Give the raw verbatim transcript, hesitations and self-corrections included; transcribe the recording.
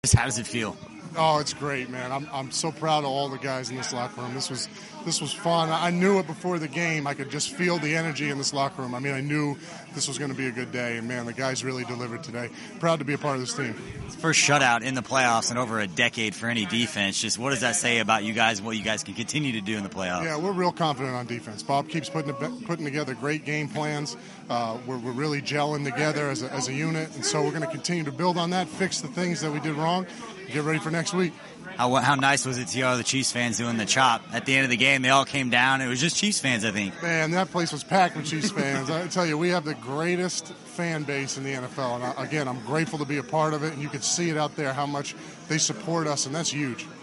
Just how does it feel? Oh, it's great, man. I'm I'm so proud of all the guys in this locker room. This was this was fun. I knew it before the game. I could just feel the energy in this locker room. I mean, I knew this was going to be a good day, and man, the guys really delivered today. Proud to be a part of this team. First shutout in the playoffs in over a decade for any defense. Just what does that say about you guys and what you guys can continue to do in the playoffs? Yeah, we're real confident on defense. Bob keeps putting putting together great game plans. Uh, we're, we're really gelling together as a, as a unit, and so we're going to continue to build on that, fix the things that we did wrong, get ready for next week. How, how nice was it to see all the Chiefs fans doing the chop? At the end of the game, they all came down. It was just Chiefs fans, I think. Man, that place was packed with Chiefs fans. I tell you, we have the greatest fan base in the N F L. And I, again, I'm grateful to be a part of it. And you can see it out there how much they support us, and that's huge.